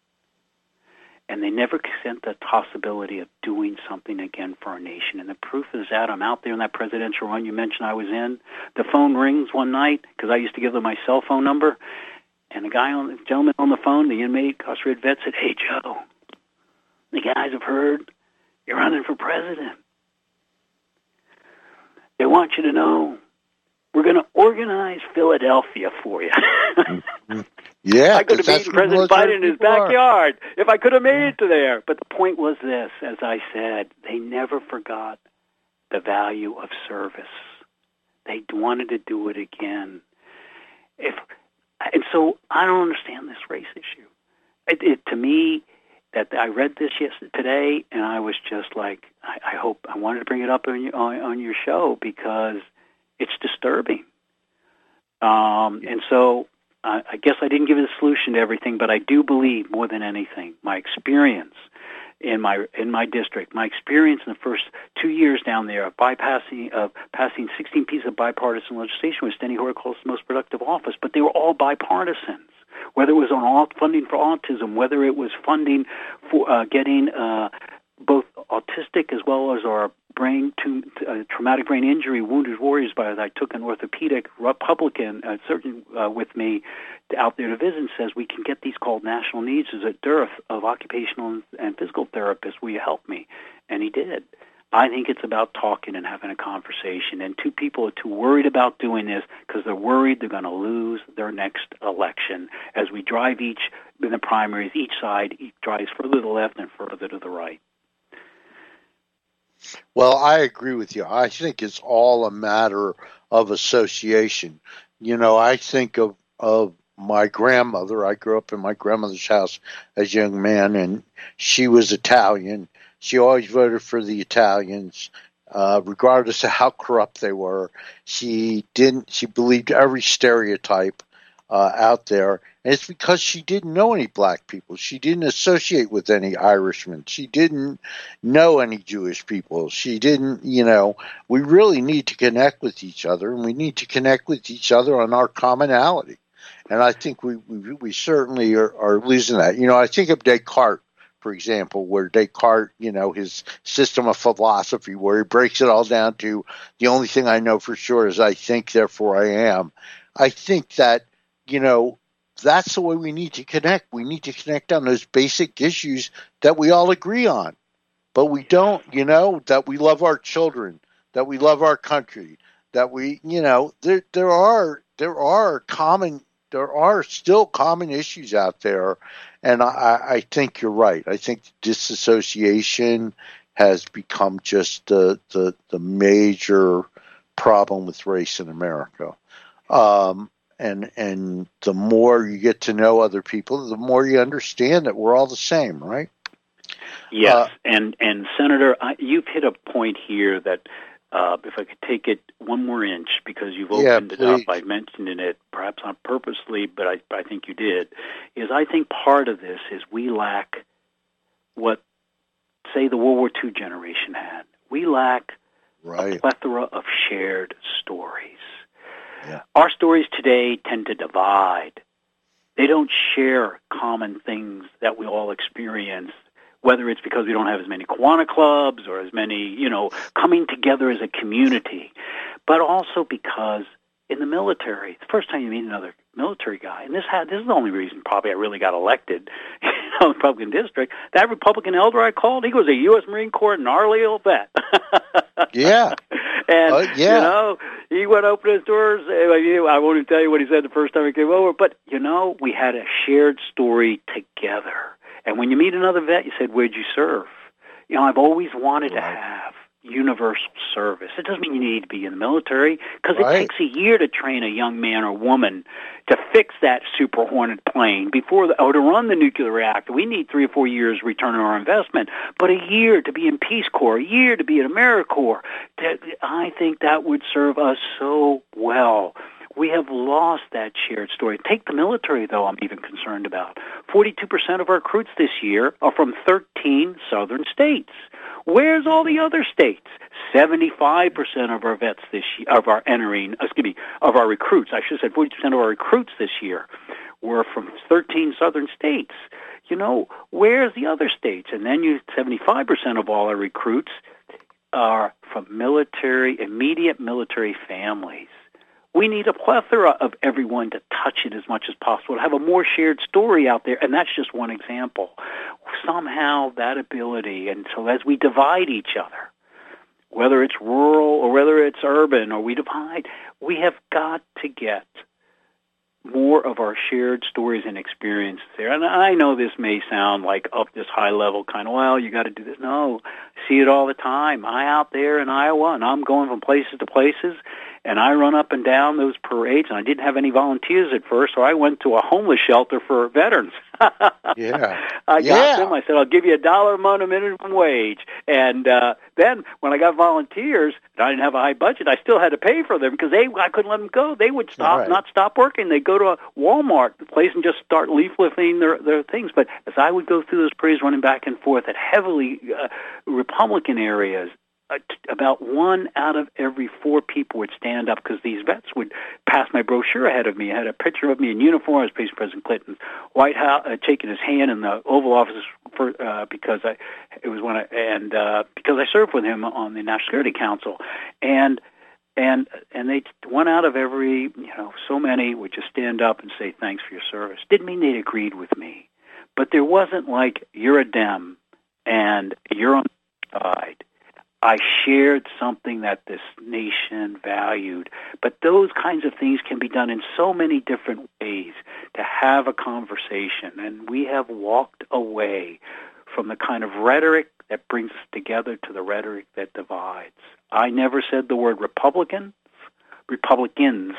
Speaker 3: and they never sent the possibility of doing something again for our nation. And the proof is that I'm out there in that presidential run you mentioned I was in. The phone rings one night, because I used to give them my cell phone number, and the guy on the gentleman on the phone, the inmate, incarcerated vet, said, hey, Joe, the guys have heard you're running for president. They want you to know we're going to organize Philadelphia for you.
Speaker 2: Yeah,
Speaker 3: I could have beaten President Biden in his backyard if I could have made it to there. But the point was this, as I said, they never forgot the value of service. They wanted to do it again. If and so I don't understand this race issue. It, it to me, that I read this yesterday, today, and I was just like, I, I hope I wanted to bring it up on your, on, on your show because it's disturbing. Um, and so uh, I guess I didn't give a solution to everything, but I do believe more than anything, my experience in my in my district, my experience in the first two years down there of bypassing of passing sixteen pieces of bipartisan legislation with Steny Hoyer calls the most productive office, but they were all bipartisans. Whether it was on funding for autism, whether it was funding for uh, getting uh, both autistic as well as our brain to, uh, traumatic brain injury wounded warriors. By I took an orthopedic Republican uh, surgeon uh, with me out there to visit and says we can get these called national needs. There's a dearth of occupational and physical therapists. Will you help me? And he did. I think it's about talking and having a conversation. And two people are too worried about doing this because they're worried they're going to lose their next election. As we drive each in the primaries, each side drives further to the left and further to the right.
Speaker 2: Well, I agree with you. I think it's all a matter of association. You know, I think of, of my grandmother. I grew up in my grandmother's house as a young man, and she was Italian. She always voted for the Italians, uh, regardless of how corrupt they were. She didn't. She believed every stereotype uh, out there, and it's because she didn't know any black people. She didn't associate with any Irishmen. She didn't know any Jewish people. She didn't. You know, we really need to connect with each other, and we need to connect with each other on our commonality. And I think we we, we certainly are, are losing that. You know, I think of Descartes, for example, where Descartes, you know, his system of philosophy, where he breaks it all down to the only thing I know for sure is I think, therefore I am. I think that, you know, that's the way we need to connect. We need to connect on those basic issues that we all agree on. But we don't, you know, that we love our children, that we love our country, that we, you know, there there are there are common There are still common issues out there, and I, I think you're right. I think disassociation has become just the the, the major problem with race in America. Um, and and the more you get to know other people, the more you understand that we're all the same, right?
Speaker 3: Yes,
Speaker 2: uh,
Speaker 3: and and Senator, I, you've hit a point here that uh, if I could take it one more inch, because you've opened
Speaker 2: yeah,
Speaker 3: it up, I mentioned it, perhaps not purposely, but I, I think you did, is I think part of this is we lack what, say, the World War Two generation had. We lack
Speaker 2: right.
Speaker 3: a plethora of shared stories.
Speaker 2: Yeah.
Speaker 3: Our stories today tend to divide. They don't share common things that we all experience, whether it's because we don't have as many Kiwanis clubs or as many, you know, coming together as a community, but also because in the military, the first time you meet another military guy, and this had this is the only reason probably I really got elected, you know, Republican district. That Republican elder I called, he was a U S Marine Corps gnarly old vet.
Speaker 2: Yeah.
Speaker 3: And,
Speaker 2: uh, yeah.
Speaker 3: you know, he went open his doors. I won't even tell you what he said the first time he came over, but, you know, we had a shared story together. And when you meet another vet, you said, where'd you serve? You know, I've always wanted
Speaker 2: right.
Speaker 3: to have universal service. It doesn't mean you need to be in the military, because
Speaker 2: right.
Speaker 3: it takes a year to train a young man or woman to fix that Super Hornet plane before the, or to run the nuclear reactor. We need three or four years return on our investment, but a year to be in Peace Corps, a year to be in AmeriCorps. That, I think that would serve us so well. We have lost that shared story. Take the military, though, I'm even concerned about. forty-two percent of our recruits this year are from thirteen southern states. Where's all the other states? seventy-five percent of our vets this year, of our entering, excuse me, of our recruits, I should have said forty percent of our recruits this year were from thirteen southern states. You know, where's the other states? And then you, seventy-five percent of all our recruits are from military, immediate military families. We need a plethora of everyone to touch it as much as possible, to have a more shared story out there, and that's just one example. Somehow that ability, and so as we divide each other, whether it's rural or whether it's urban or we divide, we have got to get more of our shared stories and experiences there. And I know this may sound like up this high level kind of, well, you got to do this. No, I see it all the time. I'm out there in Iowa, and I'm going from places to places, and I run up and down those parades, and I didn't have any volunteers at first, so I went to a homeless shelter for veterans.
Speaker 2: Yeah.
Speaker 3: I got
Speaker 2: yeah.
Speaker 3: them. I said, I'll give you a dollar a month, a minimum wage. And uh, then when I got volunteers, and I didn't have a high budget, I still had to pay for them because they I couldn't let them go. They would stop,
Speaker 2: right.
Speaker 3: not stop working. They'd go to a Walmart place and just start leafleting their, their things. But as I would go through those parades running back and forth at heavily uh, Republican areas, Uh, t- about one out of every four people would stand up because these vets would pass my brochure ahead of me. I had a picture of me in uniform. I was facing President Clinton's White House, uh, taking his hand in the Oval Office for, uh, because I it was when I and uh, because I served with him on the National Security Council, and and and they one out of every you know so many would just stand up and say thanks for your service. Didn't mean they agreed with me, but there wasn't like you're a Dem and you're on the side. I shared something that this nation valued. But those kinds of things can be done in so many different ways to have a conversation. And we have walked away from the kind of rhetoric that brings us together to the rhetoric that divides. I never said the word Republican, Republicans,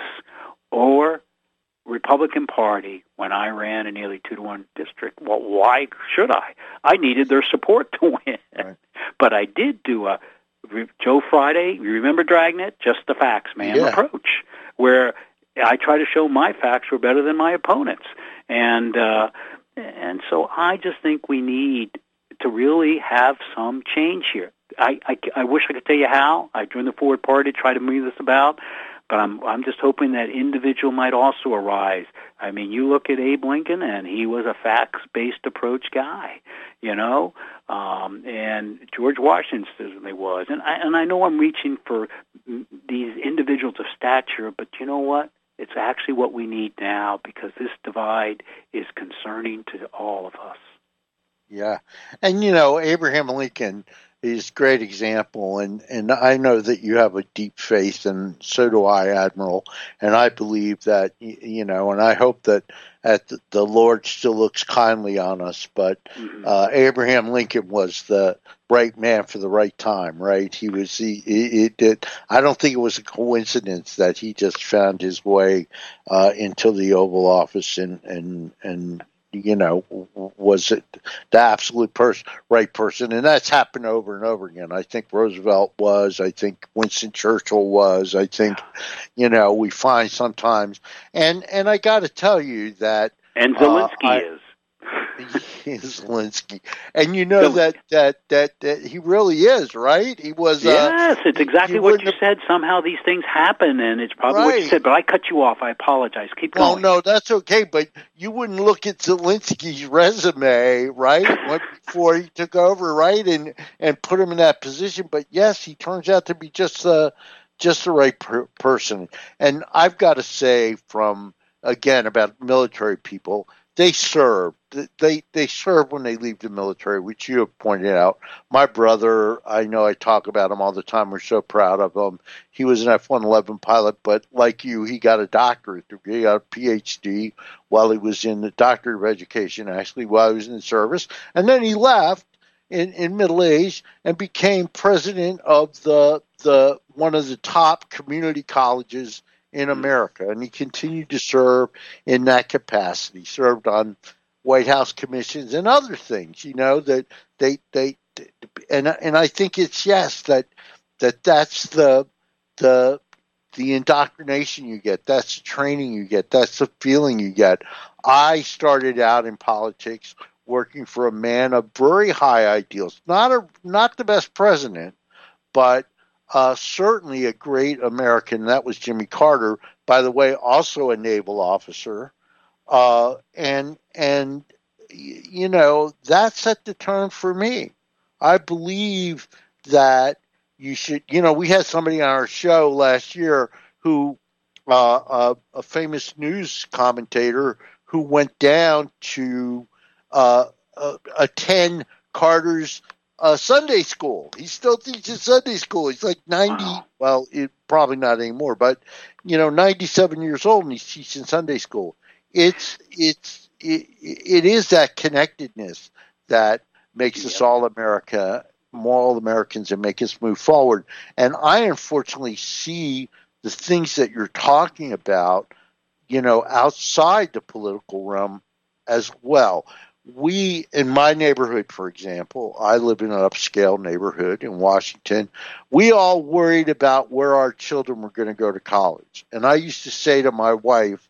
Speaker 3: or Republican Party when I ran a nearly two to one district. Well, why should I? I needed their support to win. Right. But I did do a Joe Friday, you remember Dragnet? Just the facts, man,
Speaker 2: yeah.
Speaker 3: approach, where I try to show my facts were better than my opponents. And uh, and so I just think we need to really have some change here. I, I, I wish I could tell you how. I joined the Forward Party to try to move this about. But I'm I'm just hoping that individual might also arise. I mean, you look at Abe Lincoln, and he was a facts-based approach guy, you know, um, and George Washington certainly was. And I, and I know I'm reaching for these individuals of stature, but you know what? It's actually what we need now because this divide is concerning to all of us.
Speaker 2: Yeah. And, you know, Abraham Lincoln he's a great example, and, and I know that you have a deep faith, and so do I, Admiral. And I believe that, you know, and I hope that at the, the Lord still looks kindly on us. But uh, Abraham Lincoln was the right man for the right time, right? He was. He, he did. I don't think it was a coincidence that he just found his way uh, into the Oval Office and and and. you know, was it the absolute person, right person? And that's happened over and over again. I think Roosevelt was. I think Winston Churchill was. I think, you know, we find sometimes. And, and I got to tell you that.
Speaker 3: And Zelensky
Speaker 2: uh, I,
Speaker 3: is.
Speaker 2: Zelensky. And you know that, that, that, that he really is, right? He was.
Speaker 3: Yes,
Speaker 2: uh,
Speaker 3: it's exactly you what you said. Somehow these things happen, and it's probably right. What you said, but I cut you off. I apologize. Keep going.
Speaker 2: Oh, no, that's okay, but you wouldn't look at Zelensky's resume, right, before he took over, right, and, and put him in that position. But, yes, he turns out to be just, uh, just the right per- person. And I've got to say from, again, about military people, they serve. They they serve when they leave the military, which you have pointed out. My brother, I know I talk about him all the time. We're so proud of him. He was an F one eleven pilot, but like you, he got a doctorate degree, he got a P H D while he was in the doctorate of education, actually, while he was in the service. And then he left in, in middle age and became president of the the one of the top community colleges in America, and he continued to serve in that capacity. Served on White House commissions and other things, you know, that they they and and I think it's yes that that that's the the the indoctrination you get, that's the training you get, that's the feeling you get. I started out in politics working for a man of very high ideals, not a not the best president, but Uh, certainly a great American. That was Jimmy Carter, by the way, also a naval officer. Uh, and, and, you know, that set the tone for me. I believe that you should, you know, we had somebody on our show last year who, uh, uh, a famous news commentator who went down to, uh, uh attend Carter's Uh, Sunday school. He still teaches Sunday school. He's like ninety. Wow. Well, it, probably not anymore, but you know, ninety-seven years old, and he's teaching Sunday school. It's it's it, it is that connectedness that makes yeah. us all America, more all Americans, and make us move forward. And I unfortunately see the things that you're talking about, you know, outside the political realm as well. We, in my neighborhood, for example, I live in an upscale neighborhood in Washington. We all worried about where our children were going to go to college. And I used to say to my wife,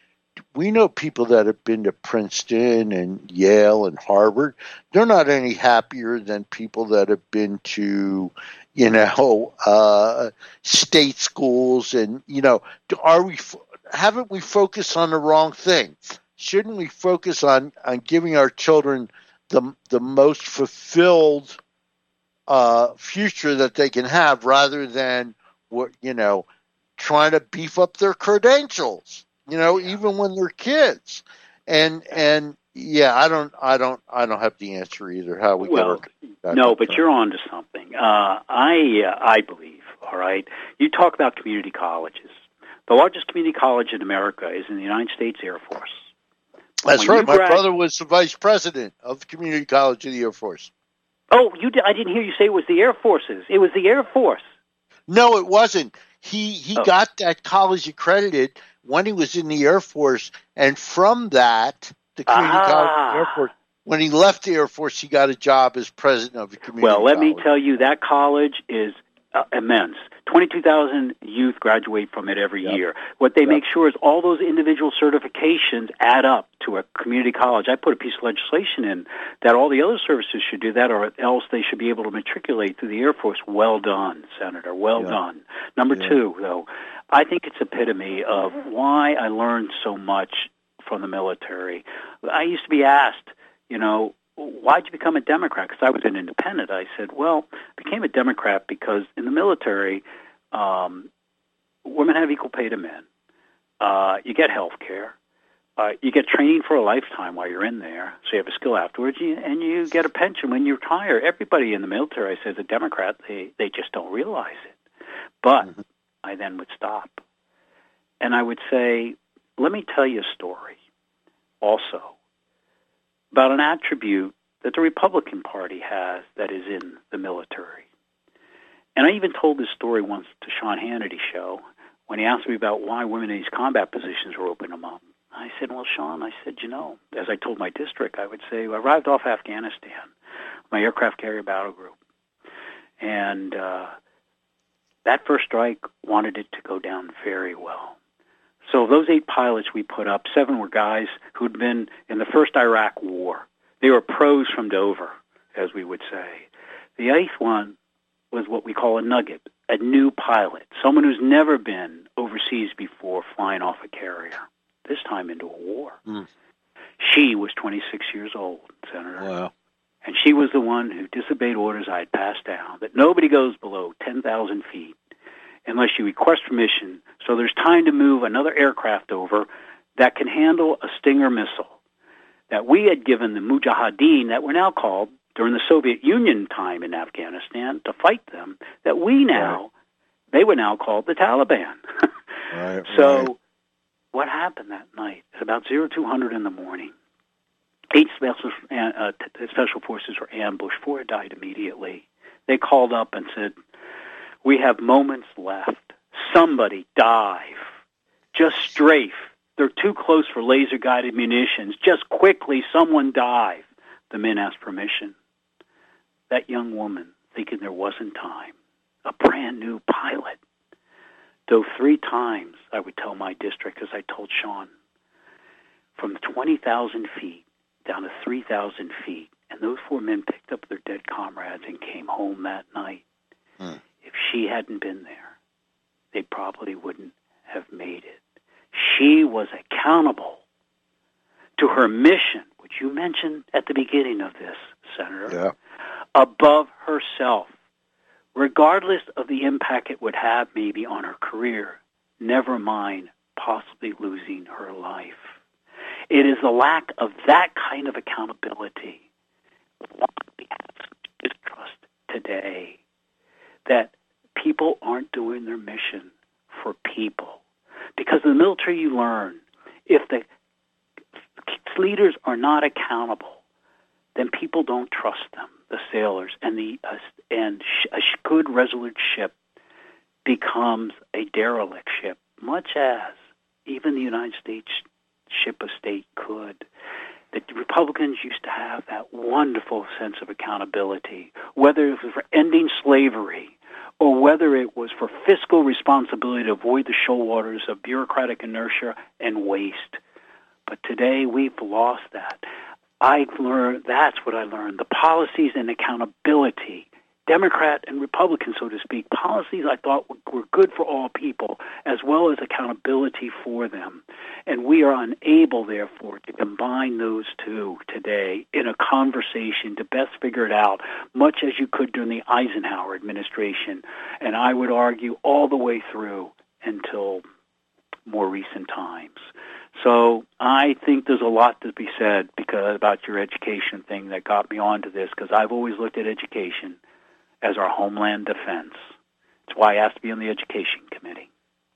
Speaker 2: we know people that have been to Princeton and Yale and Harvard. They're not any happier than people that have been to, you know, uh, state schools. And, you know, are we, haven't we focused on the wrong thing? Shouldn't we focus on, on giving our children the the most fulfilled uh, future that they can have, rather than what you know, trying to beef up their credentials? You know, yeah. even when they're kids, and and yeah, I don't I don't I don't have the answer either. How we
Speaker 3: well,
Speaker 2: get
Speaker 3: no, but you're on to something. Uh, I uh, I believe. All right, you talk about community colleges. The largest community college in America is in the United States Air Force.
Speaker 2: That's when right. My grad- brother was the vice president of the Community College of the Air Force.
Speaker 3: Oh, you! Did, I didn't hear you say it was the Air Forces. It was the Air Force.
Speaker 2: No, it wasn't. He he oh. got that college accredited when he was in the Air Force, and from that, the Community ah. College of the Air Force. When he left the Air Force, he got a job as president of the community.
Speaker 3: Well, let
Speaker 2: college.
Speaker 3: me tell you, that college is uh, immense. twenty-two thousand youth graduate from it every yep. year. What they yep. make sure is all those individual certifications add up to a community college. I put a piece of legislation in that all the other services should do that, or else they should be able to matriculate through the Air Force. Well done, Senator. Well yep. done. Number yep. two, though, I think it's epitome of why I learned so much from the military. I used to be asked, you know, why'd you become a Democrat? Because I was an independent. I said, well, I became a Democrat because in the military, um, women have equal pay to men. Uh, you get health care. uh, you get training for a lifetime while you're in there, so you have a skill afterwards, you, and you get a pension when you retire. Everybody in the military, I say, as a Democrat, they, they just don't realize it. But mm-hmm. I then would stop. And I would say, let me tell you a story also about an attribute that the Republican Party has that is in the military. And I even told this story once to Sean Hannity's show when he asked me about why women in these combat positions were opening them up. I said, well, Sean, I said, you know, as I told my district, I would say, I arrived off Afghanistan, my aircraft carrier battle group. And uh, that first strike wanted it to go down very well. So of those eight pilots we put up, seven were guys who'd been in the first Iraq war. They were pros from Dover, as we would say. The eighth one was what we call a nugget, a new pilot, someone who's never been overseas before flying off a carrier, this time into a war. Mm. She was twenty-six years old, Senator.
Speaker 2: Wow.
Speaker 3: And she was the one who disobeyed orders I had passed down, that nobody goes below ten thousand feet unless you request permission, so there's time to move another aircraft over that can handle a Stinger missile that we had given the Mujahideen, that were now called, during the Soviet Union time in Afghanistan, to fight them, that we now, right. they were now called the Taliban.
Speaker 2: right,
Speaker 3: so
Speaker 2: right.
Speaker 3: what happened that night? At about zero two hundred in the morning, eight special, uh, special forces were ambushed. Four died immediately. They called up and said, we have moments left. Somebody dive. Just strafe. They're too close for laser-guided munitions. Just quickly, someone dive. The men asked permission. That young woman, thinking there wasn't time, a brand-new pilot, dove three times, I would tell my district, as I told Sean, from twenty thousand feet down to three thousand feet, and those four men picked up their dead comrades and came home that night. Hmm. If she hadn't been there, they probably wouldn't have made it. She was accountable to her mission, which you mentioned at the beginning of this, Senator,
Speaker 2: yeah.
Speaker 3: above herself, regardless of the impact it would have maybe on her career, never mind possibly losing her life. It is the lack of that kind of accountability, why we have distrust today, that people aren't doing their mission for people. Because in the military you learn, if the leaders are not accountable, then people don't trust them, the sailors, and the uh, and a good resolute ship becomes a derelict ship, much as even the United States ship of state could. The Republicans used to have that wonderful sense of accountability, whether it was for ending slavery or whether it was for fiscal responsibility to avoid the shoal waters of bureaucratic inertia and waste. But today we've lost that. I learned, that's what I learned, the policies and accountability, Democrat and Republican, so to speak, policies I thought were good for all people, as well as accountability for them. And we are unable, therefore, to combine those two today in a conversation to best figure it out, much as you could during the Eisenhower administration, and I would argue all the way through until more recent times. So I think there's a lot to be said because about your education thing that got me onto this, because I've always looked at education as our homeland defense. It's why I asked to be on the Education Committee.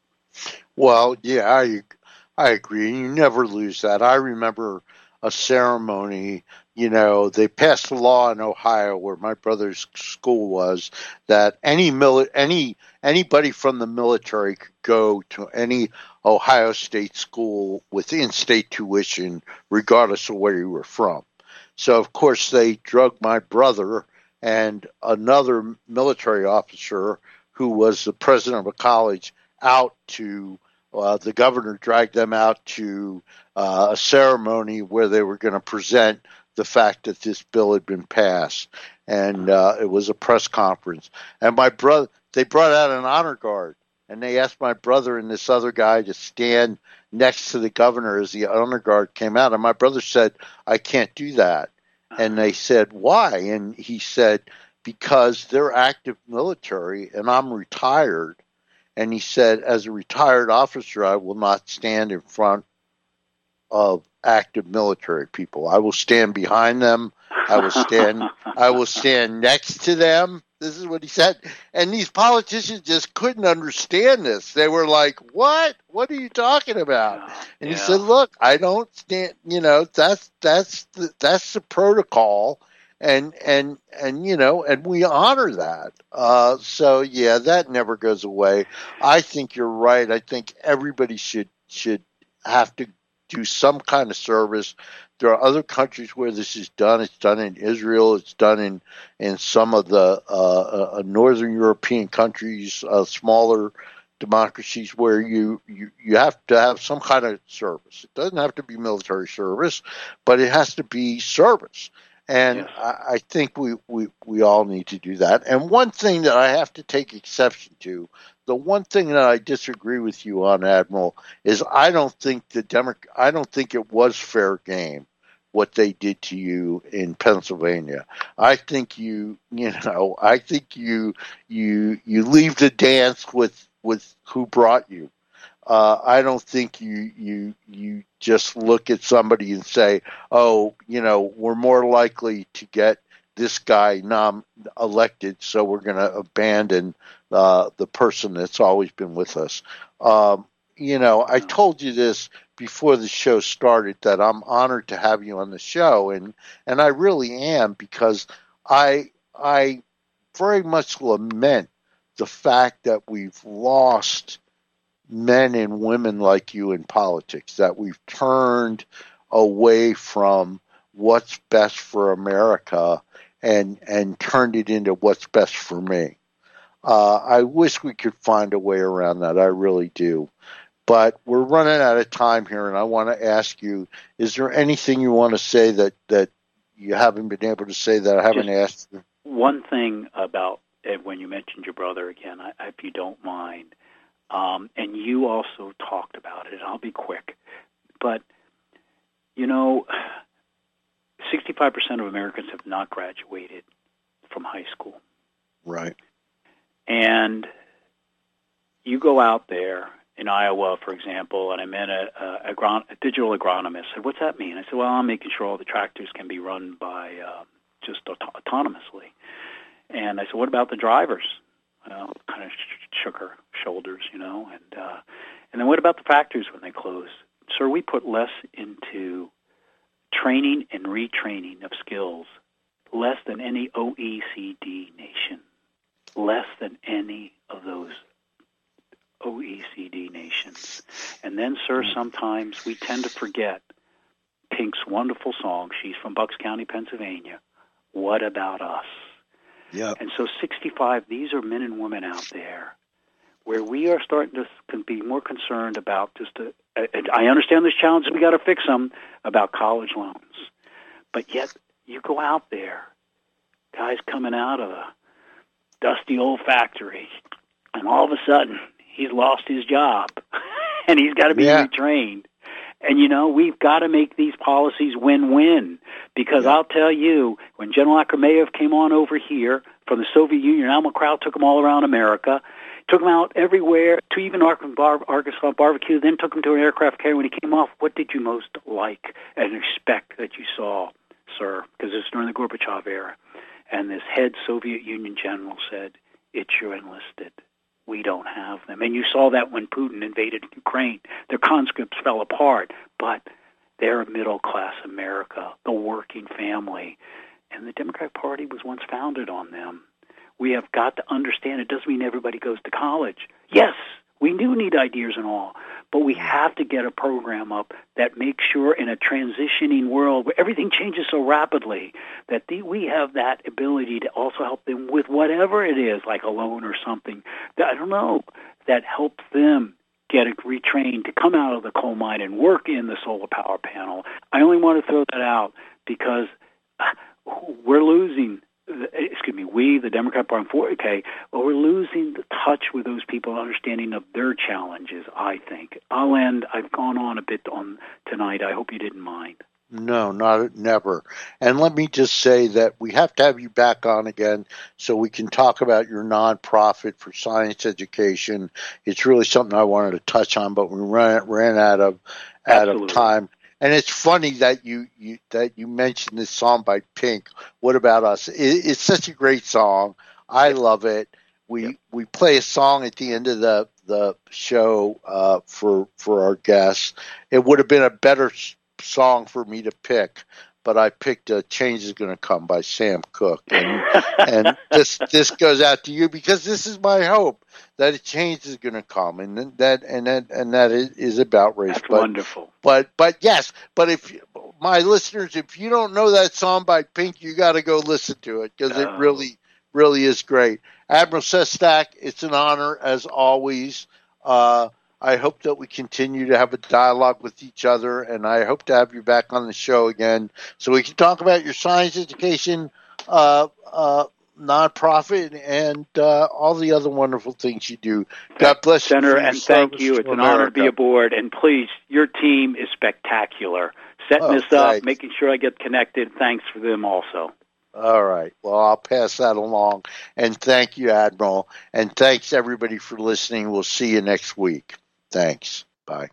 Speaker 2: Well, yeah, I I agree. You never lose that. I remember a ceremony, you know, they passed a law in Ohio where my brother's school was that any mili- any anybody from the military could go to any Ohio State school with in-state tuition, regardless of where you were from. So, of course, they drug my brother and another military officer who was the president of a college out to, uh, the governor dragged them out to uh, a ceremony where they were going to present the fact that this bill had been passed. And uh, it was a press conference. And my brother, they brought out an honor guard. And they asked my brother and this other guy to stand next to the governor as the honor guard came out. And my brother said, I can't do that. And they said, why? And he said, because they're active military and I'm retired. And he said, as a retired officer, I will not stand in front of active military people. I will stand behind them. I will stand I will stand next to them. This is what he said. And these politicians just couldn't understand this. They were like, what? What are you talking about? And
Speaker 3: yeah.
Speaker 2: he said, look, I don't stand, you know, that's that's the, that's the protocol. And, and, and, you know, and we honor that. Uh, so, yeah, that never goes away. I think you're right. I think everybody should, should have to do some kind of service. There are other countries where this is done. It's done in Israel. It's done in, in some of the, uh, uh Northern European countries, uh, smaller democracies where you, you, you have to have some kind of service. It doesn't have to be military service, but it has to be service. And yes. I, I think we, we, we all need to do that. And one thing that I have to take exception to, the one thing that I disagree with you on, Admiral, is I don't think the Demo- I don't think it was fair game what they did to you in Pennsylvania. I think you, you know, I think you, you, you leave the dance with, with who brought you. Uh, I don't think you, you, you just look at somebody and say, oh, you know, we're more likely to get this guy nom- elected, so we're going to abandon uh, the person that's always been with us. Um, you know, I told you this before the show started, that I'm honored to have you on the show, and, and I really am, because I I very much lament the fact that we've lost men and women like you in politics, that we've turned away from what's best for America and and turned it into what's best for me. Uh, I wish we could find a way around that. I really do. But we're running out of time here, and I want to ask you, is there anything you want to say that, that you haven't been able to say that I haven't
Speaker 3: Just
Speaker 2: asked you?
Speaker 3: One thing about Ed, when you mentioned your brother again, I, if you don't mind, Um, and you also talked about it, and I'll be quick. But, you know, sixty-five percent of Americans have not graduated from high school.
Speaker 2: Right.
Speaker 3: And you go out there in Iowa, for example, and I met a, a, agron- a digital agronomist. I said, what's that mean? I said, well, I'm making sure all the tractors can be run by uh, just auto- autonomously. And I said, what about the drivers? Well, kind of shook her shoulders, you know, and uh, and then what about the factories when they close? Sir, we put less into training and retraining of skills, less than any O E C D nation, less than any of those O E C D nations. And then, sir, sometimes we tend to forget Pink's wonderful song. She's from Bucks County, Pennsylvania. What about us?
Speaker 2: Yeah.
Speaker 3: And so sixty-five, these are men and women out there where we are starting to can be more concerned about just a, I understand this challenge, we got to fix them, about college loans. But yet you go out there, guys coming out of a dusty old factory, and all of a sudden he's lost his job and he's got to be yeah. retrained. And, you know, we've got to make these policies win-win, because yeah. I'll tell you, when General Akhmayev came on over here from the Soviet Union, Alma Crowd took him all around America, took him out everywhere, to even Arkansas barbecue, then took him to an aircraft carrier. When he came off, what did you most like and respect that you saw, sir? Because it's during the Gorbachev era. And this head Soviet Union general said, it's your enlisted. We don't have them. And you saw that when Putin invaded Ukraine. Their conscripts fell apart, but they're middle-class America, the working family. And the Democratic Party was once founded on them. We have got to understand it doesn't mean everybody goes to college. Yes, we do need ideas and all, but we have to get a program up that makes sure in a transitioning world where everything changes so rapidly that the, we have that ability to also help them with whatever it is, like a loan or something, that, I don't know, that helps them get retrained to come out of the coal mine and work in the solar power panel. I only want to throw that out because we're losing excuse me, we, the Democrat Party, okay, well, we're losing the touch with those people, understanding of their challenges, I think. I'll end. I've gone on a bit on tonight. I hope you didn't mind.
Speaker 2: No, not never. And let me just say that we have to have you back on again so we can talk about your nonprofit for science education. It's really something I wanted to touch on, but we ran ran out of out
Speaker 3: Absolutely.
Speaker 2: of time. And it's funny that you, you that you mentioned this song by Pink. What About Us? It, it's such a great song. I love it. We yep. we play a song at the end of the the show uh, for for our guests. It would have been a better song for me to pick, but I picked uh, "Change Is Gonna Come" by Sam Cooke, and and this this goes out to you because this is my hope that a change is going to come, and that and that and that is about race.
Speaker 3: That's
Speaker 2: but,
Speaker 3: wonderful.
Speaker 2: But but yes, but if my listeners, if you don't know that song by Pink, you got to go listen to it because oh. it really really is great. Admiral Sestak, it's an honor as always. Uh, I hope that we continue to have a dialogue with each other, and I hope to have you back on the show again so we can talk about your science education uh, uh, nonprofit and uh, all the other wonderful things you do. God bless you,
Speaker 3: Senator, and thank you. It's an honor to be aboard. And please, your team is spectacular. Setting oh, this up, thanks. Making sure I get connected. Thanks for them also.
Speaker 2: All right. Well, I'll pass that along. And thank you, Admiral. And thanks, everybody, for listening. We'll see you next week. Thanks. Bye.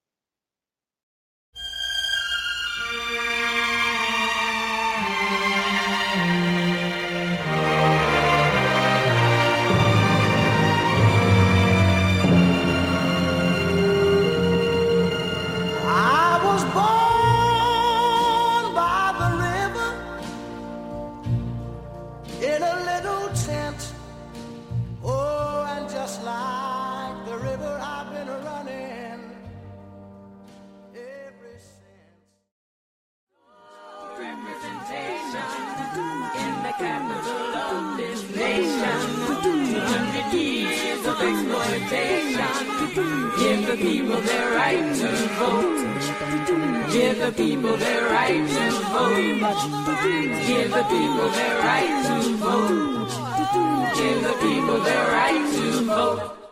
Speaker 1: I was born by the river in a little tent. Oh, and just like the river, I've been running ever since. Representation in the capital of this nation. two hundred years of exploitation. Give the people their right to vote. Give the people their right to vote. Give the people their right to vote. Give the people their right to vote.